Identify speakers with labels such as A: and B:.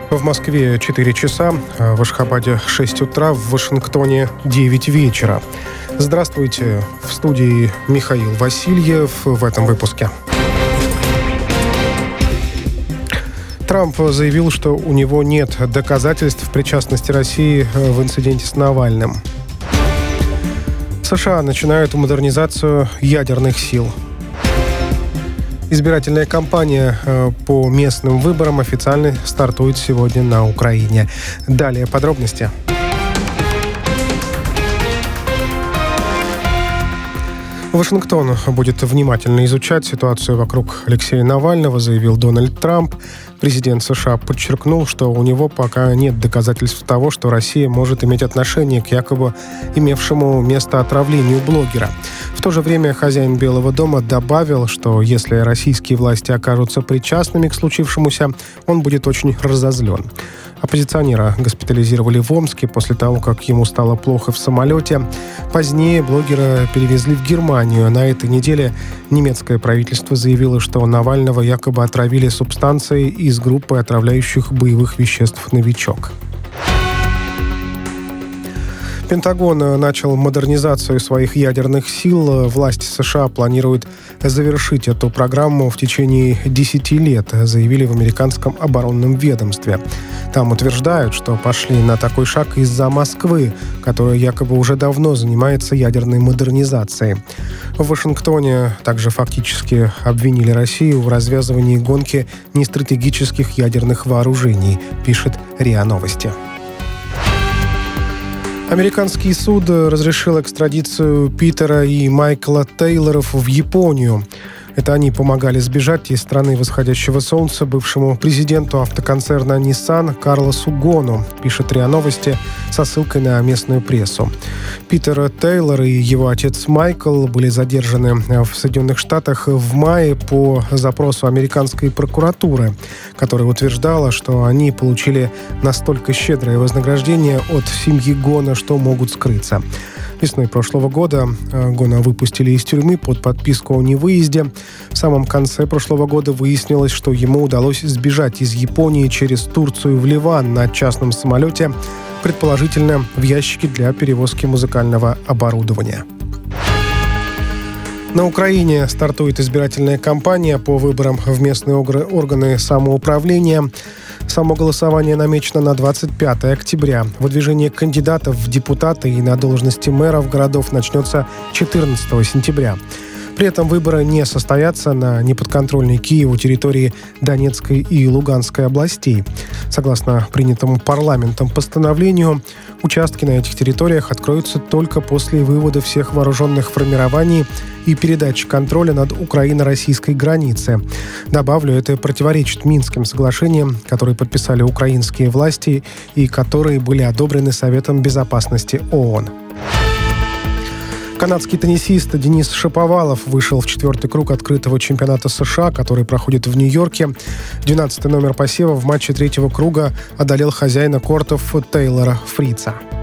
A: В Москве 4 часа, в Ашхабаде 6 утра, в Вашингтоне 9 вечера. Здравствуйте, в студии Михаил Васильев в этом выпуске. Трамп заявил, что у него нет доказательств причастности России в инциденте с Навальным. США начинают модернизацию ядерных сил. Избирательная кампания по местным выборам официально стартует сегодня на Украине. Далее подробности. Вашингтон будет внимательно изучать ситуацию вокруг Алексея Навального, заявил Дональд Трамп. Президент США подчеркнул, что у него пока нет доказательств того, что Россия может иметь отношение к якобы имевшему место отравлению блогера. В то же время хозяин Белого дома добавил, что если российские власти окажутся причастными к случившемуся, он будет очень разозлен. Оппозиционера госпитализировали в Омске после того, как ему стало плохо в самолете. Позднее блогера перевезли в Германию. На этой неделе немецкое правительство заявило, что Навального якобы отравили субстанцией из группы отравляющих боевых веществ «Новичок». Пентагон начал модернизацию своих ядерных сил. Власти США планируют завершить эту программу в течение 10 лет, заявили в американском оборонном ведомстве. Там утверждают, что пошли на такой шаг из-за Москвы, которая якобы уже давно занимается ядерной модернизацией. В Вашингтоне также фактически обвинили Россию в развязывании гонки нестратегических ядерных вооружений, пишет РИА Новости. Американский суд разрешил экстрадицию Питера и Майкла Тейлоров в Японию. Это они помогали сбежать из страны восходящего солнца бывшему президенту автоконцерна Nissan Карлосу Гону, пишет РИА Новости со ссылкой на местную прессу. Питер Тейлор и его отец Майкл были задержаны в Соединенных Штатах в мае по запросу американской прокуратуры, которая утверждала, что они получили настолько щедрое вознаграждение от семьи Гона, что могут скрыться. Весной прошлого года Гона выпустили из тюрьмы под подписку о невыезде. В самом конце прошлого года выяснилось, что ему удалось сбежать из Японии через Турцию в Ливан на частном самолете, предположительно в ящике для перевозки музыкального оборудования. На Украине стартует избирательная кампания по выборам в местные органы самоуправления. Само голосование намечено на 25 октября. Выдвижение кандидатов в депутаты и на должности мэров городов начнется 14 сентября. При этом выборы не состоятся на неподконтрольной Киеву территории Донецкой и Луганской областей. Согласно принятому парламентом постановлению, участки на этих территориях откроются только после вывода всех вооруженных формирований и передачи контроля над украино-российской границей. Добавлю, это противоречит Минским соглашениям, которые подписали украинские власти и которые были одобрены Советом безопасности ООН. Канадский теннисист Денис Шаповалов вышел в 4-й круг открытого чемпионата США, который проходит в Нью-Йорке. 12-й номер посева в матче 3-го круга одолел хозяина кортов Тейлора Фрица.